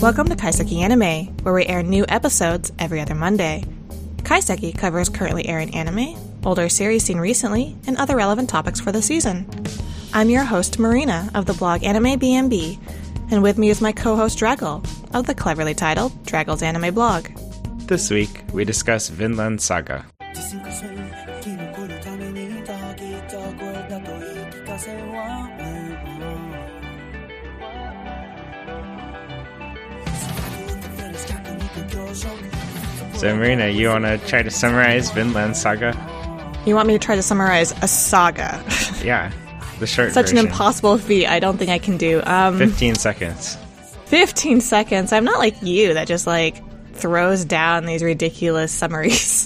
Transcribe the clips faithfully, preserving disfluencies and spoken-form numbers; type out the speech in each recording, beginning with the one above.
Welcome to Kaiseki Anime, where we air new episodes every other Monday. Kaiseki covers currently airing anime, older series seen recently, and other relevant topics for the season. I'm your host, Marina, of the blog Anime B M B, and with me is my co-host, Draggle, of the cleverly titled Draggle's Anime blog. This week, we discuss Vinland Saga. So, Marina, you want to try to summarize Vinland Saga? You want me to try to summarize a saga? Yeah, the short Such version. an impossible feat. I don't think I can do. Um, Fifteen seconds. Fifteen seconds. I'm not like you that just like throws down these ridiculous summaries.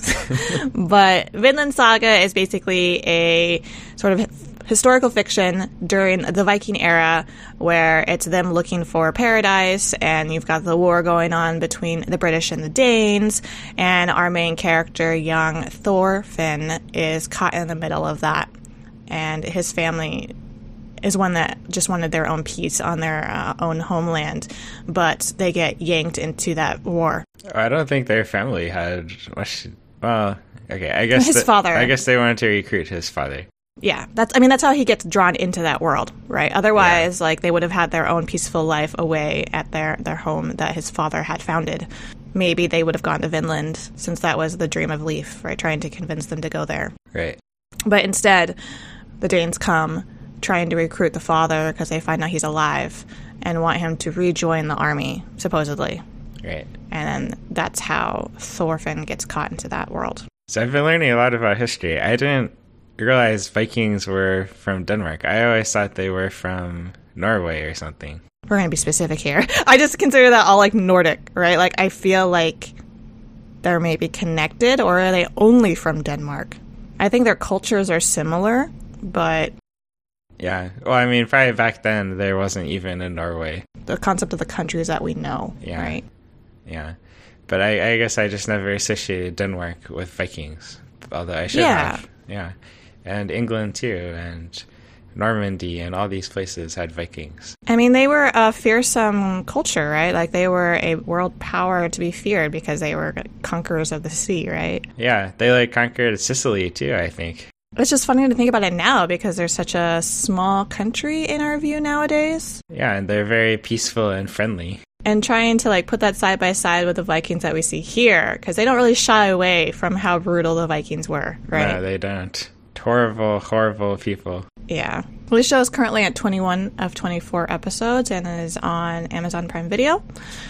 But Vinland Saga is basically a sort of historical fiction during the Viking era where it's them looking for paradise, and you've got the war going on between the British and the Danes, and our main character, young Thorfinn, is caught in the middle of that, and his family is one that just wanted their own peace on their uh, own homeland, but they get yanked into that war. I don't think their family had much. Well, okay, I guess His the, father. I guess they wanted to recruit his father. Yeah, that's. I mean, that's how he gets drawn into that world, right? Otherwise, yeah. like they would have had their own peaceful life away at their their home that his father had founded. Maybe they would have gone to Vinland, since that was the dream of Leif, right? Trying to convince them to go there. Right. But instead, the Danes come trying to recruit the father because they find out he's alive and want him to rejoin the army, supposedly. Right. And then that's how Thorfinn gets caught into that world. So I've been learning a lot about history. I didn't realize Vikings were from Denmark. I always thought they were from Norway or something. We're going to be specific here. I just consider that all like Nordic, right? Like I feel like they're maybe connected, or are they only from Denmark? I think their cultures are similar, but... Yeah. Well, I mean, probably back then there wasn't even a Norway. The concept of the countries that we know, yeah. right? Yeah. But I, I guess I just never associated Denmark with Vikings, although I should yeah. have. Yeah. And England, too, and Normandy, and all these places had Vikings. I mean, they were a fearsome culture, right? Like, they were a world power to be feared because they were conquerors of the sea, right? Yeah, they, like, conquered Sicily, too, I think. It's just funny to think about it now because they're such a small country in our view nowadays. Yeah, and they're very peaceful and friendly. And trying to, like, put that side by side with the Vikings that we see here, because they don't really shy away from how brutal the Vikings were, right? No, they don't. Horrible, horrible people. Yeah. Well, this show is currently at twenty-one of twenty-four episodes and is on Amazon Prime Video.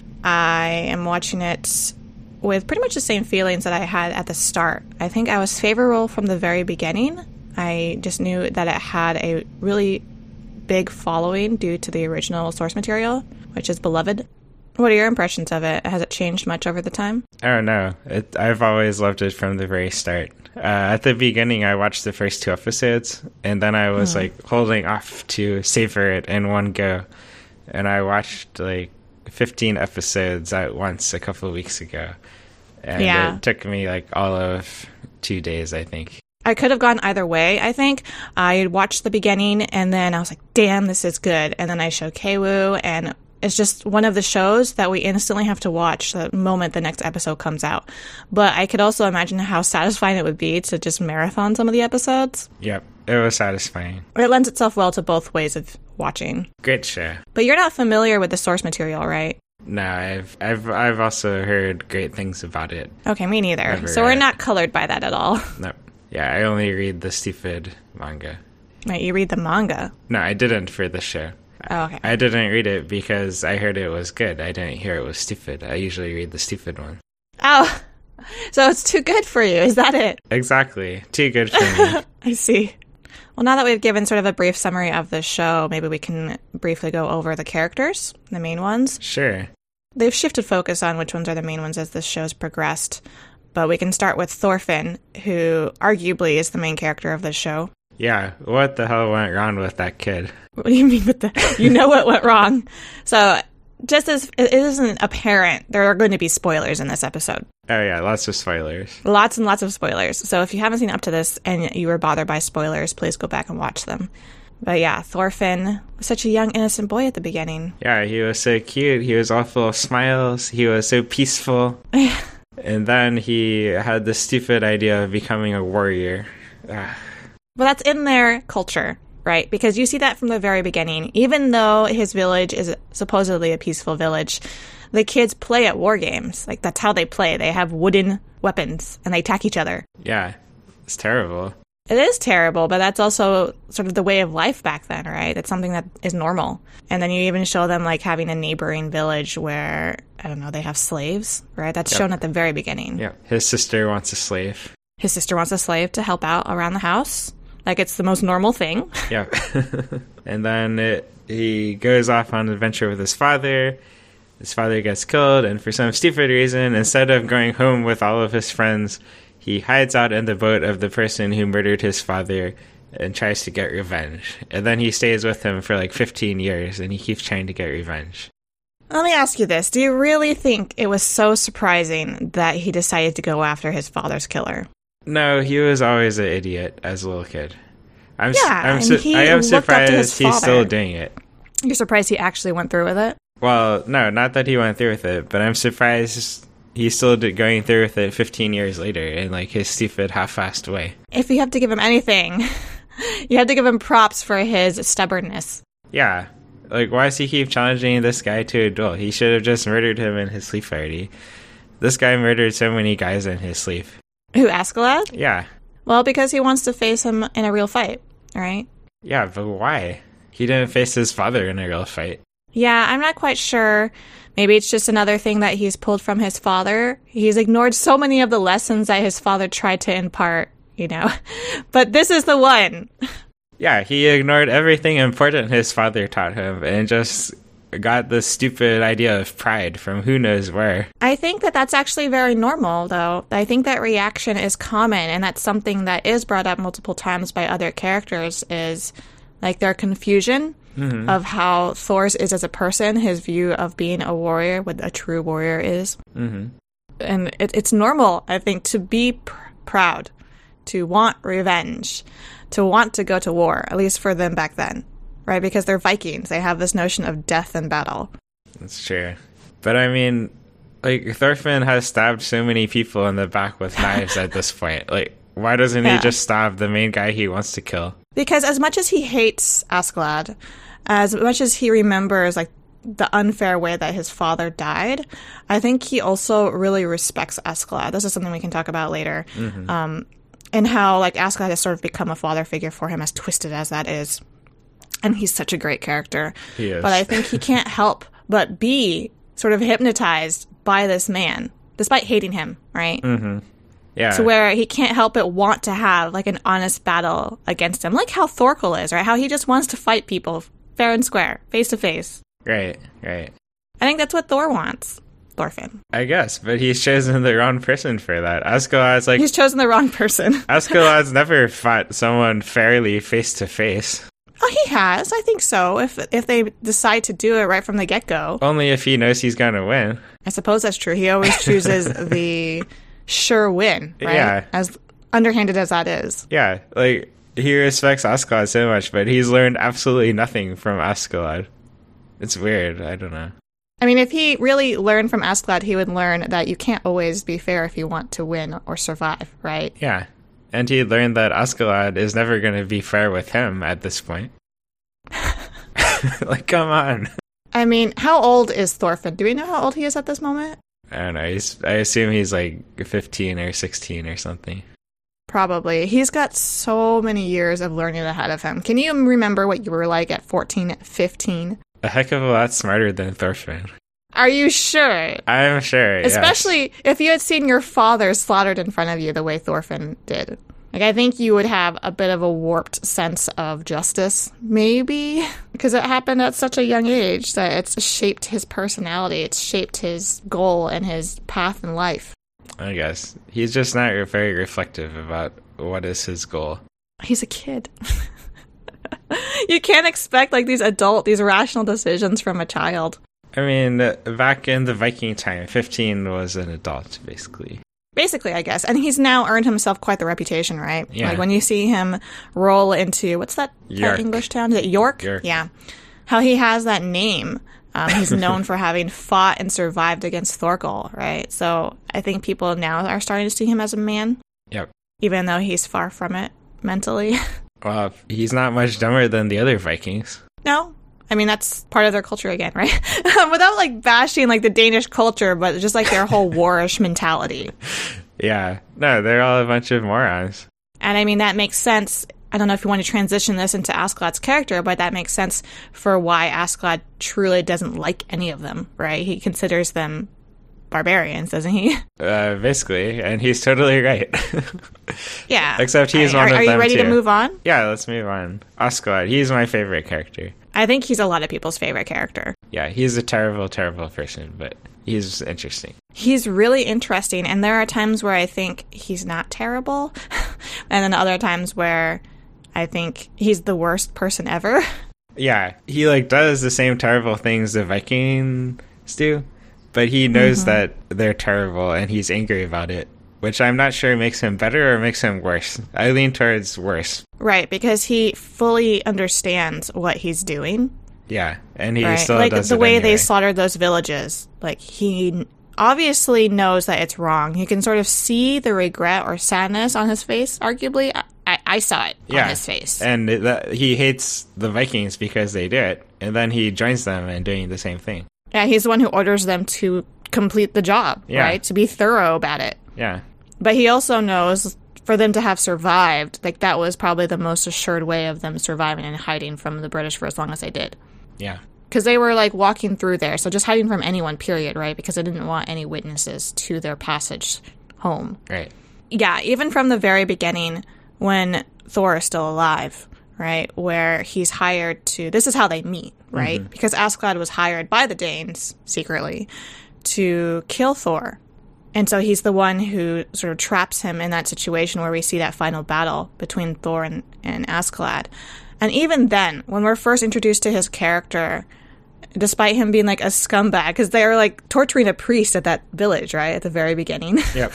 I am watching it with pretty much the same feelings that I had at the start. I think I was favorable from the very beginning. I just knew that it had a really big following due to the original source material, which is beloved. What are your impressions of it? Has it changed much over the time? I don't know. It, I've always loved it from the very start. Uh, at the beginning, I watched the first two episodes, and then I was, mm. like, holding off to savor it in one go. And I watched, like, fifteen episodes at once a couple of weeks ago. And yeah. it took me, like, all of two days, I think. I could have gone either way, I think. I watched the beginning, and then I was like, damn, this is good. And then I showed Keiwoo, and it's just one of the shows that we instantly have to watch the moment the next episode comes out. But I could also imagine how satisfying it would be to just marathon some of the episodes. Yep, it was satisfying. It lends itself well to both ways of watching. Great show. But you're not familiar with the source material, right? No, I've I've I've also heard great things about it. Okay, me neither. Never so we're read. not colored by that at all. No. Yeah, I only read the stupid manga. Right, you read the manga? No, I didn't for the show. Oh, okay. I didn't read it because I heard it was good. I didn't hear it was stupid. I usually read the stupid one. Oh, so it's too good for you. Is that it? Exactly. Too good for me. I see. Well, now that we've given sort of a brief summary of the show, maybe we can briefly go over the characters, the main ones. Sure. They've shifted focus on which ones are the main ones as this show's progressed. But we can start with Thorfinn, who arguably is the main character of this show. Yeah, what the hell went wrong with that kid? What do you mean with the... You know what went wrong. So, just as it isn't apparent, there are going to be spoilers in this episode. Oh yeah, lots of spoilers. Lots and lots of spoilers. So if you haven't seen up to this and you were bothered by spoilers, please go back and watch them. But yeah, Thorfinn was such a young, innocent boy at the beginning. Yeah, he was so cute. He was all full of smiles. He was so peaceful. And then he had the stupid idea of becoming a warrior. Ugh. Well, that's in their culture, right? Because you see that from the very beginning. Even though his village is supposedly a peaceful village, the kids play at war games. Like, that's how they play. They have wooden weapons, and they attack each other. Yeah, it's terrible. It is terrible, but that's also sort of the way of life back then, right? It's something that is normal. And then you even show them, like, having a neighboring village where, I don't know, they have slaves, right? That's yep. shown at the very beginning. Yeah, his sister wants a slave. His sister wants a slave to help out around the house. Like, it's the most normal thing. Yeah. And then it, he goes off on an adventure with his father. His father gets killed, and for some stupid reason, instead of going home with all of his friends, he hides out in the boat of the person who murdered his father and tries to get revenge. And then he stays with him for like fifteen years, and he keeps trying to get revenge. Let me ask you this. Do you really think it was so surprising that he decided to go after his father's killer? No, he was always an idiot as a little kid. I'm yeah, su- I'm su- su- I am surprised he's still doing it. You're surprised he actually went through with it? Well, no, not that he went through with it, but I'm surprised he's still going through with it fifteen years later in, like, his stupid, half-assed way. If you have to give him anything, you have to give him props for his stubbornness. Yeah. Like, why does he keep challenging this guy to a duel? He should have just murdered him in his sleep already. This guy murdered so many guys in his sleep. Who, Askeladd? Yeah. Well, because he wants to face him in a real fight, right? Yeah, but why? He didn't face his father in a real fight. Yeah, I'm not quite sure. Maybe it's just another thing that he's pulled from his father. He's ignored so many of the lessons that his father tried to impart, you know. But this is the one. Yeah, he ignored everything important his father taught him and just got the stupid idea of pride from who knows where. I think that that's actually very normal, though. I think that reaction is common, and that's something that is brought up multiple times by other characters, is like their confusion mm-hmm. of how Thor is as a person, his view of being a warrior, what a true warrior is. Mm-hmm. And it, it's normal, I think, to be pr- proud, to want revenge, to want to go to war, at least for them back then, right? Because they're Vikings. They have this notion of death and battle. That's true. But I mean, like, Thorfinn has stabbed so many people in the back with knives at this point. Like, why doesn't yeah. he just stab the main guy he wants to kill? Because as much as he hates Askeladd, as much as he remembers, like, the unfair way that his father died, I think he also really respects Askeladd. This is something we can talk about later. Mm-hmm. Um, and how, like, Askeladd has sort of become a father figure for him, as twisted as that is. And he's such a great character. He is. But I think he can't help but be sort of hypnotized by this man, despite hating him, right? Mm-hmm. Yeah. To where he can't help but want to have, like, an honest battle against him. Like how Thorkel is, right? How he just wants to fight people fair and square, face to face. Right, right. I think that's what Thor wants. Thorfinn. I guess, but he's chosen the wrong person for that. Askeladd's like... He's chosen the wrong person. Askeladd's never fought someone fairly face to face. Oh, he has. I think so. If if they decide to do it right from the get-go. Only if he knows he's going to win. I suppose that's true. He always chooses the sure win, right? Yeah. As underhanded as that is. Yeah, like, he respects Askeladd so much, but he's learned absolutely nothing from Askeladd. It's weird. I don't know. I mean, if he really learned from Askeladd, he would learn that you can't always be fair if you want to win or survive, right? Yeah. And he learned that Askeladd is never going to be fair with him at this point. Like, come on. I mean, how old is Thorfinn? Do we know how old he is at this moment? I don't know. He's, I assume he's like fifteen or sixteen or something. Probably. He's got so many years of learning ahead of him. Can you remember what you were like at fourteen, fifteen? A heck of a lot smarter than Thorfinn. Are you sure? I'm sure, Especially yes. if you had seen your father slaughtered in front of you the way Thorfinn did. Like, I think you would have a bit of a warped sense of justice, maybe, because it happened at such a young age that it's shaped his personality, it's shaped his goal and his path in life. I guess. He's just not very reflective about what is his goal. He's a kid. You can't expect, like, these adult, these rational decisions from a child. I mean, back in the Viking time, fifteen was an adult, basically. Basically, I guess. And he's now earned himself quite the reputation, right? Yeah. Like when you see him roll into, what's that, that English town? Is it York? York? Yeah. How he has that name. Um, he's known for having fought and survived against Thorkel, right? So I think people now are starting to see him as a man. Yep. Even though he's far from it mentally. Well, he's not much dumber than the other Vikings. No. I mean, that's part of their culture again, right? Without, like, bashing, like, the Danish culture, but just, like, their whole warish mentality. Yeah. No, they're all a bunch of morons. And, I mean, that makes sense. I don't know if you want to transition this into Askeladd's character, but that makes sense for why Askeladd truly doesn't like any of them, right? He considers them barbarians, doesn't he? Uh, basically, and he's totally right. Yeah. Except he's are, one are of them, Are you ready too. to move on? Yeah, let's move on. Askeladd, he's my favorite character. I think he's a lot of people's favorite character. Yeah, he's a terrible, terrible person, but he's interesting. He's really interesting, and there are times where I think he's not terrible, and then other times where I think he's the worst person ever. Yeah, he like does the same terrible things the Vikings do, but he knows mm-hmm. that they're terrible and he's angry about it, which I'm not sure makes him better or makes him worse. I lean towards worse. Right, because he fully understands what he's doing. Yeah, and he right? still like does the it way anyway. They slaughtered those villages. Like he obviously knows that it's wrong. You can sort of see the regret or sadness on his face. Arguably, I, I, I saw it yeah. on his face. And it, that, he hates the Vikings because they do it, and then he joins them in doing the same thing. Yeah, he's the one who orders them to complete the job, yeah. right? To be thorough about it. Yeah. But he also knows for them to have survived, like that was probably the most assured way of them surviving and hiding from the British for as long as they did. Yeah. Because they were like walking through there, so just hiding from anyone, period, right? Because they didn't want any witnesses to their passage home. Right. Yeah, even from the very beginning, when Thor is still alive, right? Where he's hired to, this is how they meet, right? Mm-hmm. Because Askeladd was hired by the Danes, secretly, to kill Thor. And so he's the one who sort of traps him in that situation where we see that final battle between Thor and, and Askeladd. And even then, when we're first introduced to his character, despite him being like a scumbag, because they were like torturing a priest at that village, right? At the very beginning. Yep.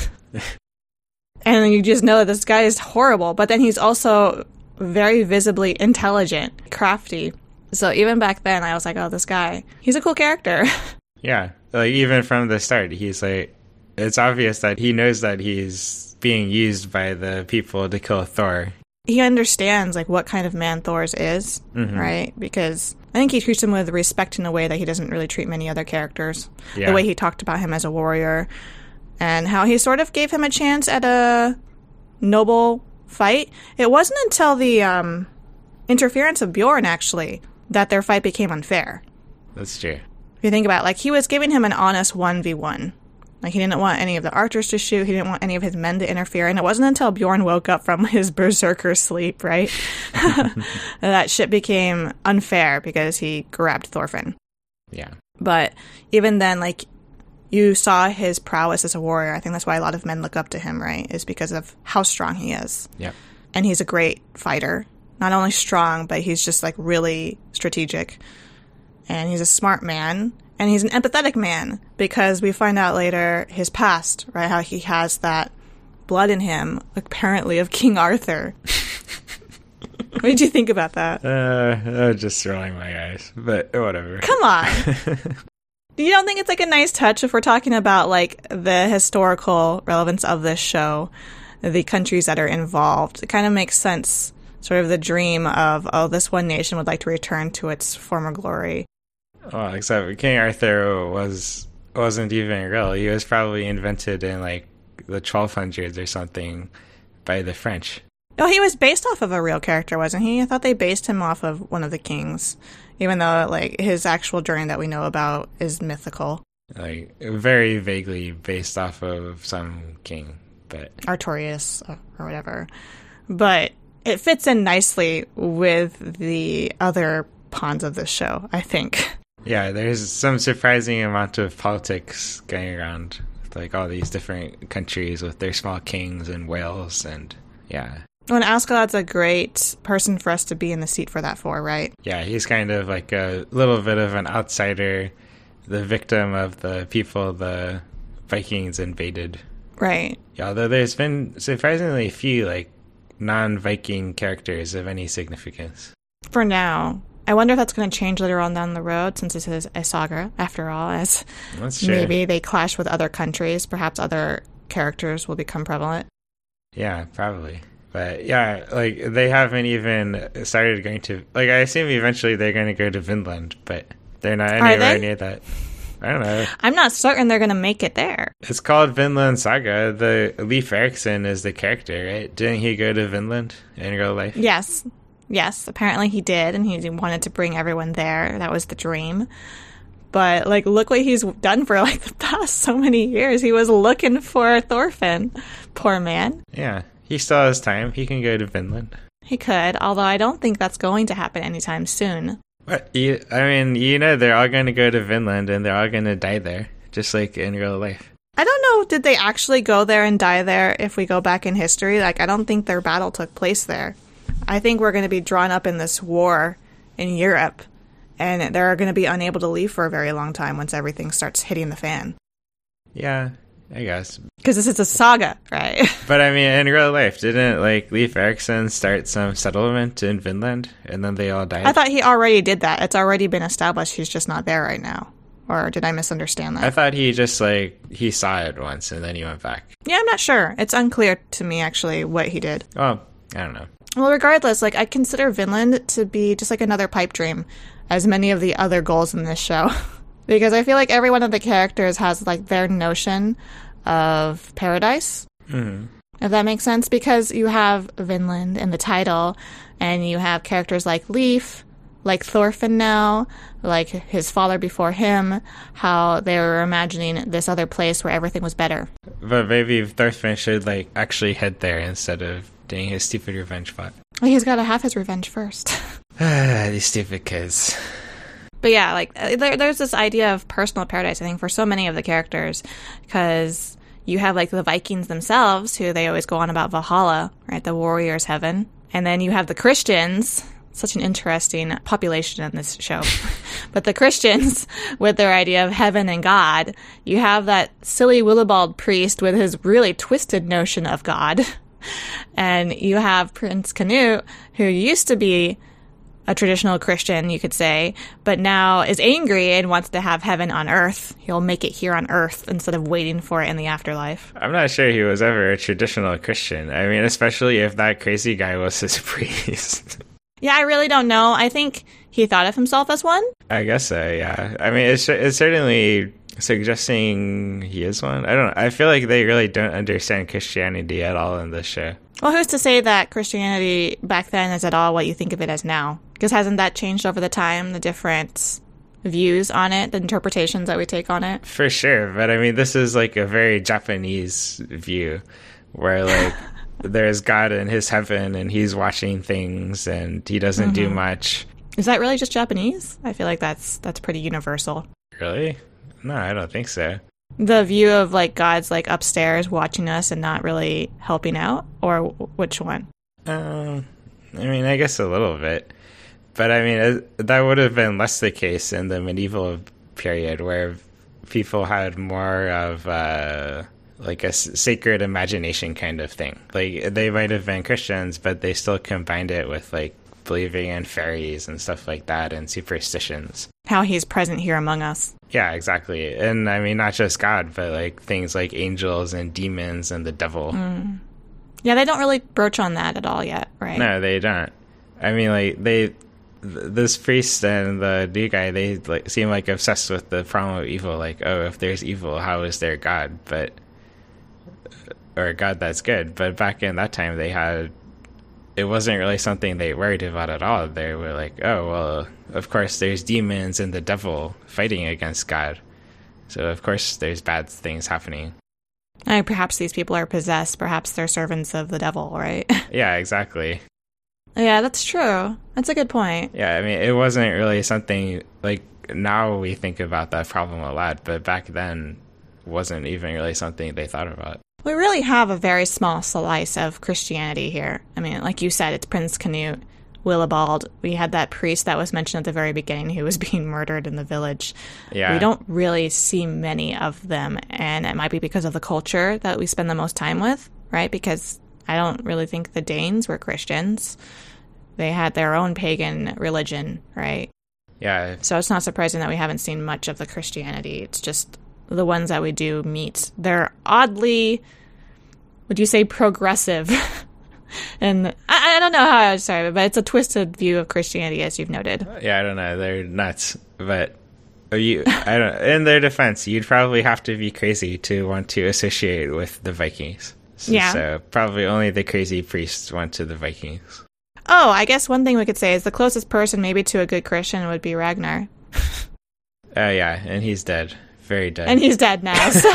And you just know that this guy is horrible, but then he's also very visibly intelligent, crafty. So even back then, I was like, oh, this guy, he's a cool character. Yeah. Like even from the start, he's like, it's obvious that he knows that he's being used by the people to kill Thor. He understands like what kind of man Thor's is, mm-hmm. right? Because I think he treats him with respect in a way that he doesn't really treat many other characters. Yeah. The way he talked about him as a warrior, and how he sort of gave him a chance at a noble fight. It wasn't until the um, interference of Bjorn, actually, that their fight became unfair. That's true. If you think about it, like he was giving him an honest one v one. Like, he didn't want any of the archers to shoot. He didn't want any of his men to interfere. And it wasn't until Bjorn woke up from his berserker sleep, right? that shit became unfair because he grabbed Thorfinn. Yeah. But even then, like, you saw his prowess as a warrior. I think that's why a lot of men look up to him, right? Is because of how strong he is. Yeah. And he's a great fighter. Not only strong, but he's just, like, really strategic. And he's a smart man. And he's an empathetic man, because we find out later his past, right? How he has that blood in him, apparently, of King Arthur. What did you think about that? Uh, I was just rolling my eyes, but whatever. Come on. You don't think it's like a nice touch if we're talking about like the historical relevance of this show, the countries that are involved? It kind of makes sense, sort of the dream of, oh, this one nation would like to return to its former glory. Well, except King Arthur was, wasn't even real. He was probably invented in, like, the twelve hundreds or something by the French. Oh, he was based off of a real character, wasn't he? I thought they based him off of one of the kings, even though, like, his actual journey that we know about is mythical. Like, very vaguely based off of some king, but... Artorias, or whatever. But it fits in nicely with the other pawns of this show, I think. Yeah, there's some surprising amount of politics going around, with like all these different countries with their small kings and Wales, and yeah. Well, and Askeladd's a great person for us to be in the seat for that for, right? Yeah, he's kind of like a little bit of an outsider, the victim of the people the Vikings invaded Right. Yeah, although there's been surprisingly few like non-Viking characters of any significance. For now. I wonder if that's going to change later on down the road, since this is a saga, after all, as maybe they clash with other countries. Perhaps other characters will become prevalent. Yeah, probably. But yeah, like they haven't even started going to, like I assume eventually they're going to go to Vinland, but they're not anywhere near that. I don't know. I'm not certain they're going to make it there. It's called Vinland Saga. The Leif Erikson is the character, right? Didn't he go to Vinland in real life? Yes. Yes, apparently he did, and he wanted to bring everyone there. That was the dream. But, like, look what he's done for, like, the past so many years. He was looking for Thorfinn. Poor man. Yeah, he still has time. He can go to Vinland. He could, although I don't think that's going to happen anytime soon. What? You, I mean, you know they're all going to go to Vinland, and they're all going to die there, just like in real life. I don't know, did they actually go there and die there if we go back in history? Like, I don't think their battle took place there. I think we're going to be drawn up in this war in Europe, and they're going to be unable to leave for a very long time once everything starts hitting the fan. Yeah, I guess. Because this is a saga, right? But I mean, in real life, didn't like Leif Erikson start some settlement in Finland, and then they all died? I thought he already did that. It's already been established. He's just not there right now. Or did I misunderstand that? I thought he just, like, he saw it once, and then he went back. Yeah, I'm not sure. It's unclear to me, actually, what he did. Oh, I don't know. Well, regardless, like, I consider Vinland to be just like another pipe dream, as many of the other goals in this show. Because I feel like every one of the characters has, like, their notion of paradise. Mm-hmm. If that makes sense. Because you have Vinland in the title, and you have characters like Leif, like Thorfinn now, like his father before him, how they were imagining this other place where everything was better. But maybe Thorfinn should, like, actually head there instead of doing his stupid revenge plot. Well, he's got to have his revenge first. Ah, these stupid kids. But yeah, like, there, there's this idea of personal paradise, I think, for so many of the characters, because you have, like, the Vikings themselves, who they always go on about Valhalla, right, the warrior's heaven. And then you have the Christians, such an interesting population in this show. But the Christians, with their idea of heaven and God, you have that silly Willibald priest with his really twisted notion of God. And you have Prince Canute, who used to be a traditional Christian, you could say, but now is angry and wants to have heaven on earth. He'll make it here on earth instead of waiting for it in the afterlife. I'm not sure he was ever a traditional Christian. I mean, especially if that crazy guy was his priest. Yeah, I really don't know. I think he thought of himself as one. I guess so, yeah. I mean, it's, it's certainly suggesting he is one. I don't know. I feel like they really don't understand Christianity at all in this show. Well, who's to say that Christianity back then is at all what you think of it as now? Because hasn't that changed over the time, the different views on it, the interpretations that we take on it? For sure. But I mean, this is like a very Japanese view where like there's God in his heaven and he's watching things and he doesn't mm-hmm. do much. Is that really just Japanese? I feel like that's that's pretty universal. Really? No, I don't think so. The view of, like, God's, like, upstairs watching us and not really helping out? Or which one? Um, I mean, I guess a little bit. But, I mean, it, that would have been less the case in the medieval period where people had more of, uh, like, a s- sacred imagination kind of thing. Like, they might have been Christians, but they still combined it with, like, believing in fairies and stuff like that and superstitions. How he's present here among us. Yeah, exactly. And I mean, not just God, but like things like angels and demons and the devil. Mm. Yeah, they don't really broach on that at all yet, right? No, they don't. I mean, like they, th- this priest and the new guy, they like seem like obsessed with the problem of evil. Like, oh, if there's evil, how is there God? But or a God that's good. But back in that time, they had. It wasn't really something they worried about at all. They were like, oh, well, of course there's demons and the devil fighting against God. So, of course, there's bad things happening. And perhaps these people are possessed. Perhaps they're servants of the devil, right? Yeah, exactly. Yeah, that's true. That's a good point. Yeah, I mean, it wasn't really something, like, now we think about that problem a lot, but back then wasn't even really something they thought about. We really have a very small slice of Christianity here. I mean, like you said, it's Prince Canute Willibald. We had that priest that was mentioned at the very beginning who was being murdered in the village. Yeah. We don't really see many of them, and it might be because of the culture that we spend the most time with, right? Because I don't really think the Danes were Christians. They had their own pagan religion, right? Yeah. So it's not surprising that we haven't seen much of the Christianity. It's just the ones that we do meet. They're oddly, would you say, progressive? And I, I don't know how I would describe it, but it's a twisted view of Christianity, as you've noted. Yeah, I don't know. They're nuts. But you, I don't. In their defense, you'd probably have to be crazy to want to associate with the Vikings. So, Yeah. So probably only the crazy priests went to the Vikings. Oh, I guess one thing we could say is the closest person maybe to a good Christian would be Ragnar. Oh, yeah. And he's dead. Very dead. And he's dead now. So,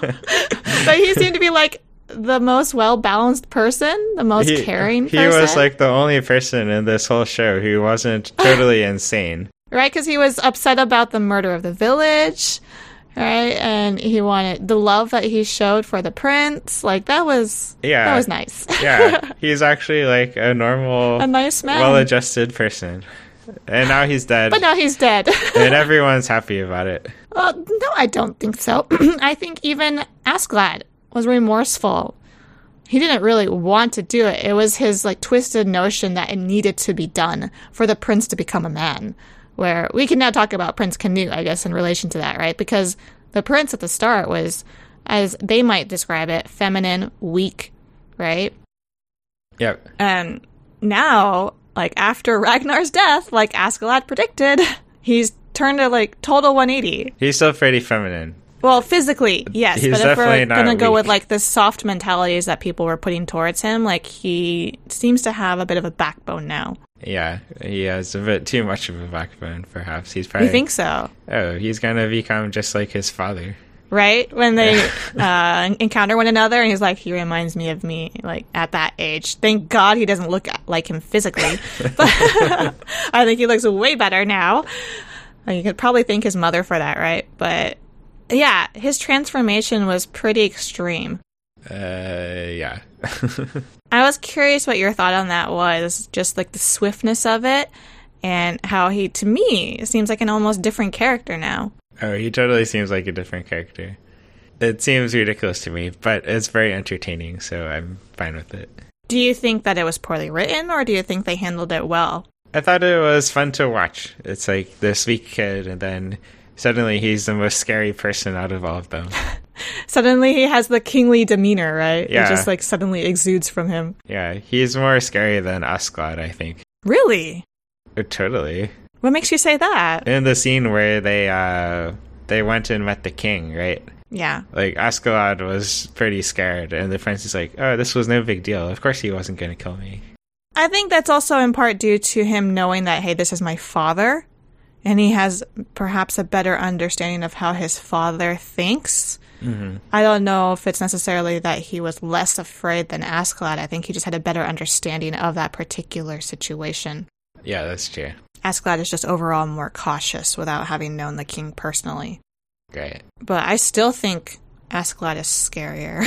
but he seemed to be like the most well-balanced person, the most he, caring he person. He was like the only person in this whole show who wasn't totally insane. Right, because he was upset about the murder of the village, right? And he wanted the love that he showed for the prince. Like, that was, yeah. that was nice. Yeah, he's actually like a normal, a nice man. well-adjusted person. And now he's dead. But now he's dead. And everyone's happy about it. Well, no, I don't think so. I think even Askeladd was remorseful. He didn't really want to do it. It was his like twisted notion that it needed to be done for the prince to become a man. Where we can now talk about Prince Canute, I guess, in relation to that, right? Because the prince at the start was, as they might describe it, feminine, weak, right? Yep. And now, like after Ragnar's death, like Askeladd predicted, he's turned a like total one eighty. He's still pretty feminine. Well, physically, yes. He's but if we're definitely not going to go weak. with like the soft mentalities that people were putting towards him, like he seems to have a bit of a backbone now. Yeah, he has a bit too much of a backbone, perhaps. He's probably. You think so? Oh, he's going to become just like his father. Right? When they uh, encounter one another, and he's like, he reminds me of me, like, at that age. Thank God he doesn't look like him physically. But I think he looks way better now. You could probably thank his mother for that, right? But, yeah, his transformation was pretty extreme. Uh, yeah. I was curious what your thought on that was, just, like, the swiftness of it, and how he, to me, seems like an almost different character now. Oh, he totally seems like a different character. It seems ridiculous to me, but it's very entertaining, so I'm fine with it. Do you think that it was poorly written, or do you think they handled it well? I thought it was fun to watch. It's like this weak kid, and then suddenly he's the most scary person out of all of them. Suddenly he has the kingly demeanor, right? Yeah. It just like suddenly exudes from him. Yeah, he's more scary than Askeladd, I think. Really? Oh, totally. What makes you say that? In the scene where they uh they went and met the king, right? Yeah. Like, Askeladd was pretty scared, and the prince is like, oh, this was no big deal. Of course he wasn't going to kill me. I think that's also in part due to him knowing that, hey, this is my father, and he has perhaps a better understanding of how his father thinks. Mm-hmm. I don't know if it's necessarily that he was less afraid than Askeladd. I think he just had a better understanding of that particular situation. Yeah, that's true. Askeladd is just overall more cautious without having known the king personally. Great. But I still think Askeladd is scarier.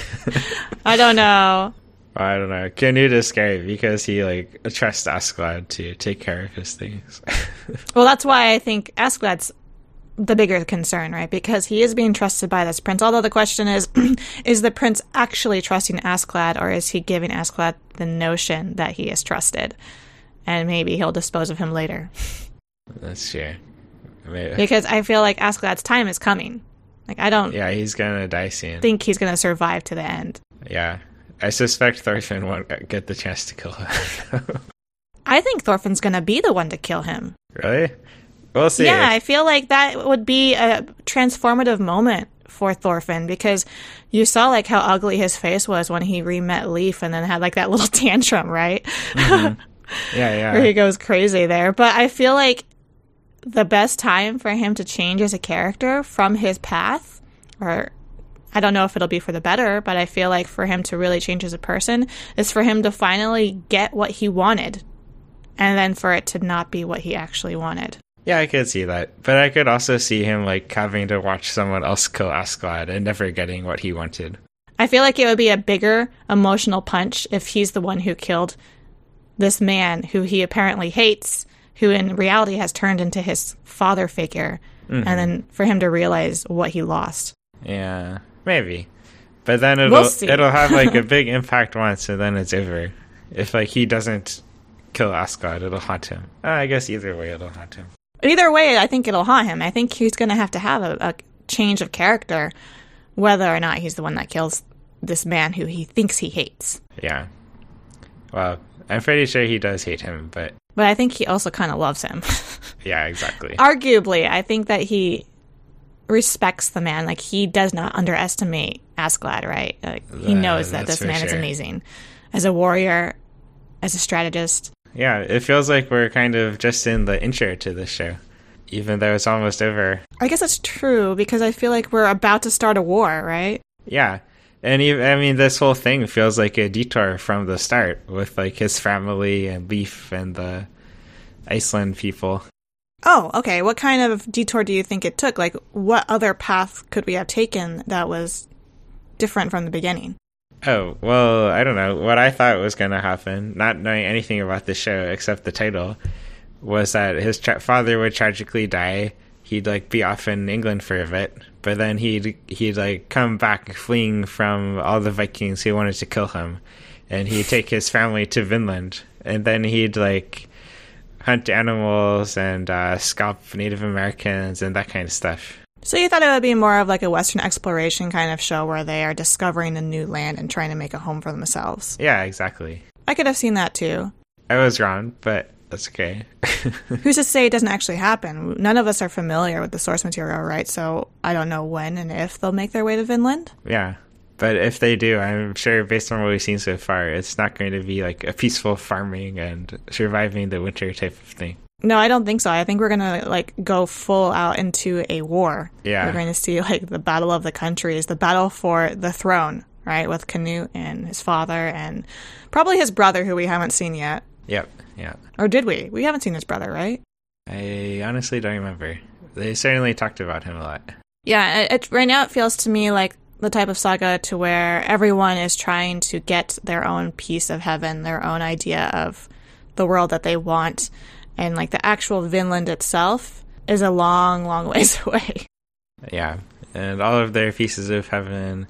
I don't know. I don't know. Canute is scary because he, like, trusts Askeladd to take care of his things. Well, that's why I think Askeladd's the bigger concern, right? Because he is being trusted by this prince. Although the question is, is the prince actually trusting Askeladd, or is he giving Askeladd the notion that he is trusted? And maybe he'll dispose of him later. That's true. Maybe. Because I feel like Askeladd's time is coming. Like, I don't Yeah, he's gonna die soon. think he's going to survive to the end. Yeah. I suspect Thorfinn won't get the chance to kill him. I think Thorfinn's going to be the one to kill him. Really? We'll see. Yeah, I feel like that would be a transformative moment for Thorfinn, because you saw like how ugly his face was when he re-met Leif and then had like that little tantrum, right? Mm-hmm. Yeah, yeah. Where he goes crazy there. But I feel like the best time for him to change as a character from his path, or I don't know if it'll be for the better, but I feel like for him to really change as a person is for him to finally get what he wanted, and then for it to not be what he actually wanted. Yeah, I could see that. But I could also see him, like, having to watch someone else kill Askeladd and never getting what he wanted. I feel like it would be a bigger emotional punch if he's the one who killed this man who he apparently hates, who in reality has turned into his father figure, mm-hmm. and then for him to realize what he lost. Yeah, maybe. But then it'll We'll see. it'll have like a big impact once, and then it's over. If like he doesn't kill Askeladd, it'll haunt him. Uh, I guess either way, it'll haunt him. Either way, I think it'll haunt him. I think he's going to have to have a, a change of character, whether or not he's the one that kills this man who he thinks he hates. Yeah. Well, I'm pretty sure he does hate him, but But I think he also kind of loves him. yeah, exactly. Arguably, I think that he respects the man. Like, he does not underestimate Askeladd, right? Like, he Uh, knows that that's this for man is sure. amazing. As a warrior, as a strategist. Yeah, it feels like we're kind of just in the intro to this show, even though it's almost over. I guess that's true, because I feel like we're about to start a war, right? Yeah. And even, I mean, this whole thing feels like a detour from the start with like his family and Leif and the Iceland people. Oh, okay. What kind of detour do you think it took? Like, what other path could we have taken that was different from the beginning? Oh, well, I don't know. What I thought was going to happen, not knowing anything about the show except the title, was that his tra- father would tragically die. He'd like be off in England for a bit, but then he'd he'd like come back fleeing from all the Vikings who wanted to kill him, and he'd take his family to Vinland, and then he'd like hunt animals and uh, scalp Native Americans and that kind of stuff. So you thought it would be more of like a Western exploration kind of show where they are discovering a new land and trying to make a home for themselves. Yeah, exactly. I could have seen that too. I was wrong, but that's okay. Who's to say it doesn't actually happen? None of us are familiar with the source material, right? So I don't know when and if they'll make their way to Vinland. Yeah. But if they do, I'm sure based on what we've seen so far, it's not going to be like a peaceful farming and surviving the winter type of thing. No, I don't think so. I think we're going to like go full out into a war. Yeah. We're going to see like the battle of the countries, the battle for the throne, right? With Canute and his father and probably his brother who we haven't seen yet. Yep. Yeah. Or did we? We haven't seen his brother, right? I honestly don't remember. They certainly talked about him a lot. Yeah, it, it, right now it feels to me like the type of saga to where everyone is trying to get their own piece of heaven, their own idea of the world that they want. And like the actual Vinland itself is a long, long ways away. Yeah. And all of their pieces of heaven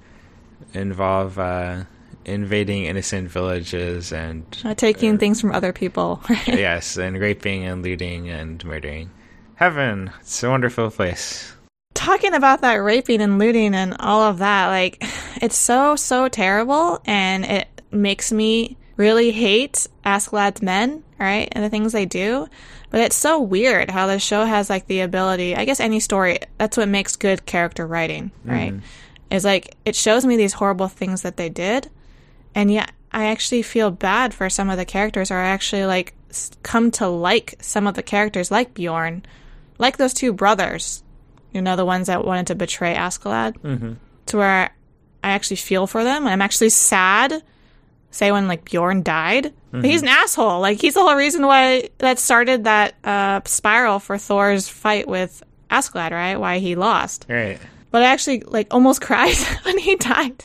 involve uh, invading innocent villages and... Uh, taking uh, things from other people, right? Yes, and raping and looting and murdering. Heaven, it's a wonderful place. Talking about that raping and looting and all of that, like, it's so, so terrible, and it makes me really hate Askeladd's men, right, and the things they do. But it's so weird how the show has, like, the ability, I guess any story, that's what makes good character writing, right, mm. is, like, it shows me these horrible things that they did, and yet I actually feel bad for some of the characters, or I actually, like, come to like some of the characters, like Bjorn, like those two brothers, you know, the ones that wanted to betray Askeladd, mm-hmm. to where I actually feel for them. I'm actually sad, say, when, like, Bjorn died. Mm-hmm. He's an asshole. Like, he's the whole reason why that started that uh, spiral for Thor's fight with Askeladd, right? Why he lost. Right. But I actually, like, almost cried when he died.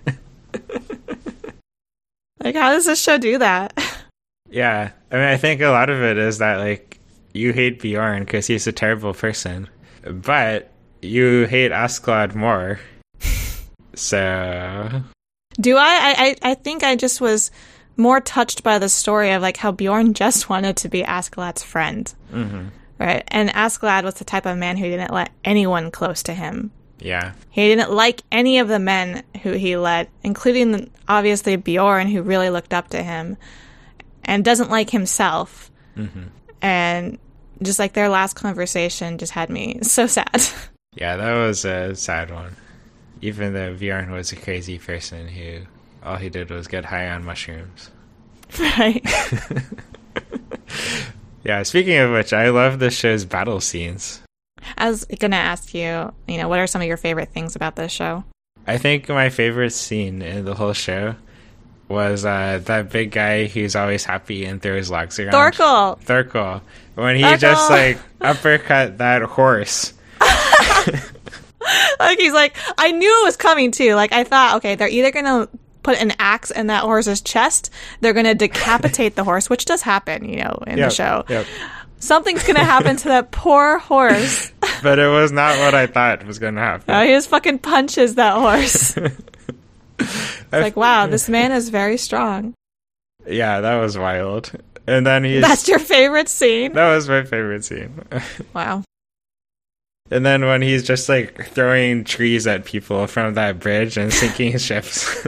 Like, how does this show do that? Yeah. I mean, I think a lot of it is that, like, you hate Bjorn because he's a terrible person. But you hate Askeladd more. So... Do I? I? I think I just was more touched by the story of, like, how Bjorn just wanted to be Askeladd's friend. Mm-hmm. Right? And Askeladd was the type of man who didn't let anyone close to him. Yeah. He didn't like any of the men who he led, including, the, obviously, Bjorn, who really looked up to him, and doesn't like himself. Mm-hmm. And just, like, their last conversation just had me so sad. Yeah, that was a sad one. Even though Bjorn was a crazy person who all he did was get high on mushrooms. Right. Yeah, speaking of which, I love the show's battle scenes. I was going to ask you, you know, what are some of your favorite things about this show? I think my favorite scene in the whole show was uh, that big guy who's always happy and throws logs around. Thorkel! Thorkel. When he Thorkel! just, like, uppercut that horse. Like, he's like, I knew it was coming, too. Like, I thought, okay, they're either going to put an axe in that horse's chest. They're going to decapitate the horse, which does happen, you know, in yep, the show. Yep. Something's going to happen to that poor horse. But it was not what I thought was going to happen. Oh, he just fucking punches that horse. It's like, wow, this man is very strong. Yeah, that was wild. And then he's... That's your favorite scene? That was my favorite scene. Wow. And then when he's just, like, throwing trees at people from that bridge and sinking ships.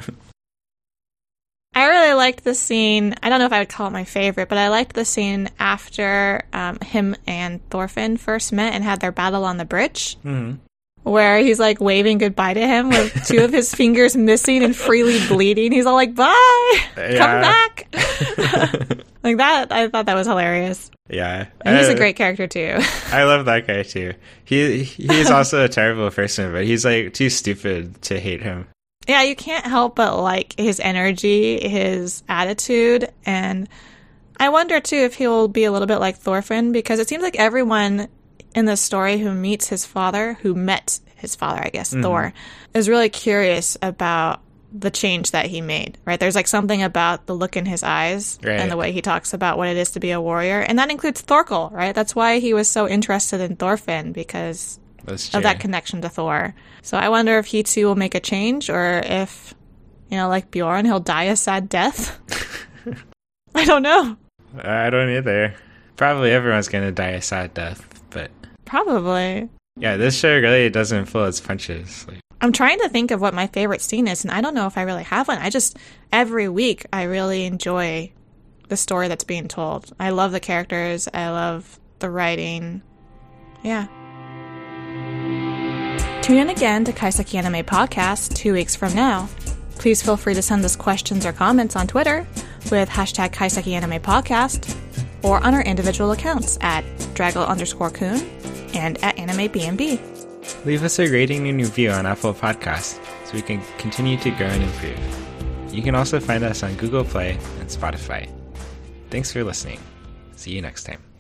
I really liked the scene. I don't know if I would call it my favorite, but I liked the scene after um, him and Thorfinn first met and had their battle on the bridge. Mm-hmm. Where he's, like, waving goodbye to him with two of his fingers missing and freely bleeding. He's all like, bye! Yeah. Come back! Like that, I thought that was hilarious. Yeah. And he's I, a great character, too. I love that guy, too. He He's also a terrible person, but he's, like, too stupid to hate him. Yeah, you can't help but like his energy, his attitude, and I wonder, too, if he'll be a little bit like Thorfinn, because it seems like everyone in the story who meets his father, who met his father, I guess, mm-hmm. Thor, is really curious about the change that he made, right? There's like something about the look in his eyes right. and the way he talks about what it is to be a warrior. And that includes Thorkel, right? That's why he was so interested in Thorfinn, because of that connection to Thor. So I wonder if he too will make a change, or if, you know, like Bjorn, he'll die a sad death. I don't know. I don't either. Probably everyone's going to die a sad death. But probably. Yeah, this show really doesn't pull its punches. Like, I'm trying to think of what my favorite scene is, and I don't know if I really have one. I just, every week, I really enjoy the story that's being told. I love the characters. I love the writing. Yeah. Tune in again to Kaiseki Anime Podcast two weeks from now. Please feel free to send us questions or comments on Twitter with hashtag Kaiseki Anime Podcast, or on our individual accounts at Draggle underscore Kun and at Anime B and B. Leave us a rating and review on Apple Podcasts so we can continue to grow and improve. You can also find us on Google Play and Spotify. Thanks for listening. See you next time.